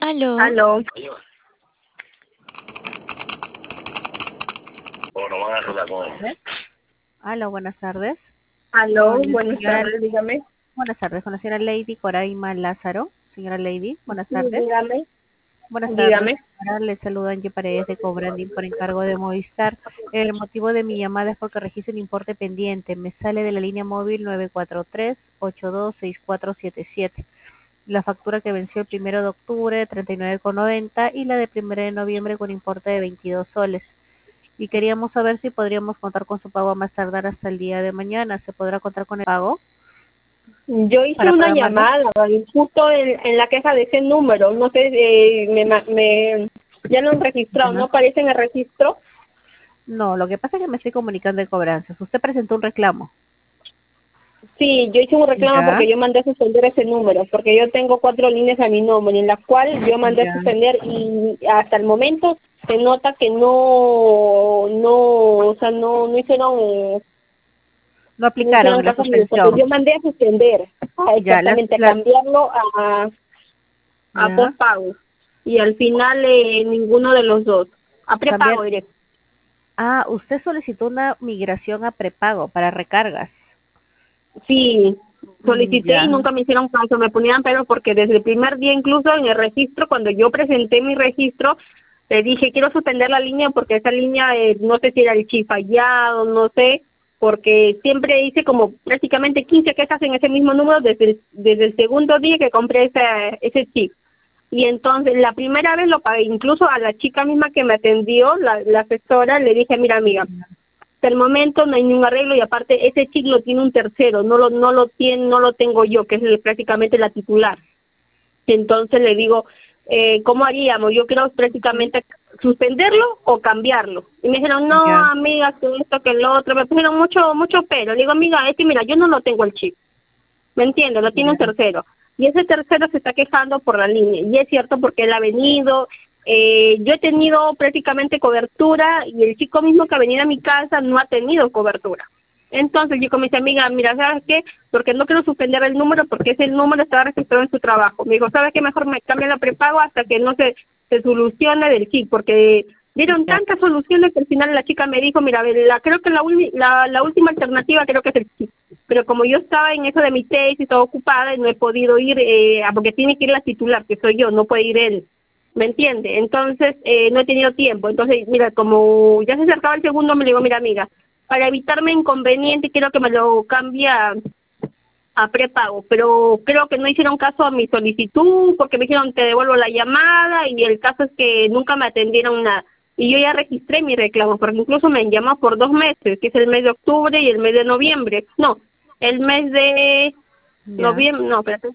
Aló, Aló, ¿Tardes? Aló, buenas tardes. aló, Con la buenas señora, tardes, dígame. buenas tardes, con la señora Lady Coraima Lázaro. Señora Lady, buenas Sí, tardes. dígame, Buenas tardes, dígame. señora. Le saluda Angie Paredes de Cobranding por encargo de Movistar. El motivo de mi llamada es porque registro un importe pendiente. Me sale de la línea móvil 943-826477. La factura que venció el 1 de octubre, 39,90, y la de 1 de noviembre con importe de 22 soles. Y queríamos saber si podríamos contar con su pago a más tardar hasta el día de mañana. ¿Se podrá contar con el pago Yo hice para una programarlo? llamada justo en la queja de ese número, no sé, ya lo han registrado, ¿no Ya. aparece en el registro? No, lo que pasa es que me estoy comunicando de cobranzas. Usted presentó un reclamo. Sí, yo hice un reclamo Ya, porque yo mandé a suspender ese número, porque yo tengo 4 líneas a mi nombre, en la cual yo mandé a ya. suspender y hasta el momento se nota que o sea, no hicieron No no aplicaron hicieron la caso a mi porque suspensión. yo mandé a suspender, Ya, exactamente, a cambiarlo a ya. postpago. Y al final ninguno de los dos. A prepago Cambiar. directo. Ah, usted solicitó una migración a prepago para recargas. Sí, solicité y Ya, nunca me hicieron caso, me ponían pero porque desde el primer día incluso en el registro, cuando yo presenté mi registro, le dije quiero suspender la línea porque esa línea no sé si era el chip fallado, no sé, porque siempre hice como prácticamente 15 quejas en ese mismo número desde el segundo día que compré ese chip. Y entonces la primera vez lo pagué, incluso a la chica misma que me atendió, la asesora, le dije, mira amiga, hasta el momento no hay ningún arreglo y aparte ese chip lo tiene un tercero, no lo tengo yo, que es prácticamente la titular. Entonces le digo, ¿cómo haríamos? Yo quiero prácticamente suspenderlo o cambiarlo. Y me dijeron, no ya, amiga, que esto, que lo otro, me pusieron mucho pero. Le digo, amiga, mira, yo no lo tengo el chip. ¿Me entiendes? Lo tiene un ya. tercero. Y ese tercero se está quejando por la línea. Y es cierto porque él ha venido. Yo he tenido prácticamente cobertura y el chico mismo que ha venido a mi casa no ha tenido cobertura. Entonces yo con mis amigas, mira, ¿sabes qué? Porque no quiero suspender el número porque ese número estaba registrado en su trabajo. Me dijo, ¿sabes qué? Mejor me cambia la prepago hasta que no se solucione del chip, porque dieron Ya. tantas soluciones que al final la chica me dijo, mira, creo que la última alternativa creo que es el chip. Pero como yo estaba en eso de mi tesis, estaba ocupada y no he podido ir, porque tiene que ir la titular, que soy yo, no puede ir él. ¿Me entiende? Entonces, no he tenido tiempo. Entonces, mira, como ya se acercaba el segundo, me digo, mira, amiga, para evitarme inconveniente, quiero que me lo cambie a prepago, pero creo que no hicieron caso a mi solicitud porque me dijeron te devuelvo la llamada y el caso es que nunca me atendieron nada. Y yo ya registré mi reclamo porque incluso me han llamado por 2 meses, que es el mes de octubre y el mes de noviembre. No, el mes de Ya. noviembre, no, espérate.